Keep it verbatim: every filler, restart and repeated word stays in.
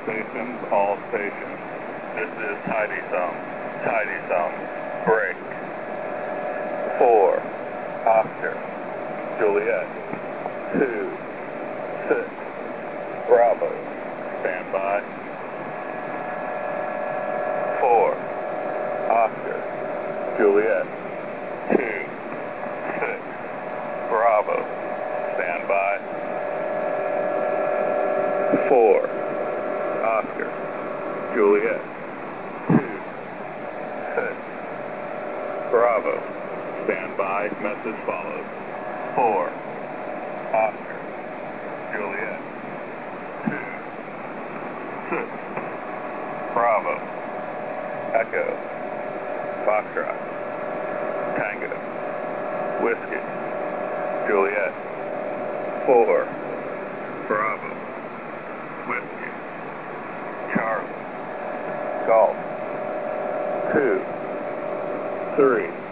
stations, all stations. This is tidy zone. Tidy zone. Break. Four. Oscar. Juliet. Two. Six. Bravo. Stand by. Four. Oscar. Juliet. Two. Six. Bravo. Stand by. Four. Oscar. Juliet. Two. Six. Bravo. Stand by. Message follows. Four. Oscar. Juliet. Two. Six. Bravo. Echo. Foxtrot. Tango. Whiskey. Juliet. Four. Bravo. Whiskey. Charlie. Golf. Two. Three.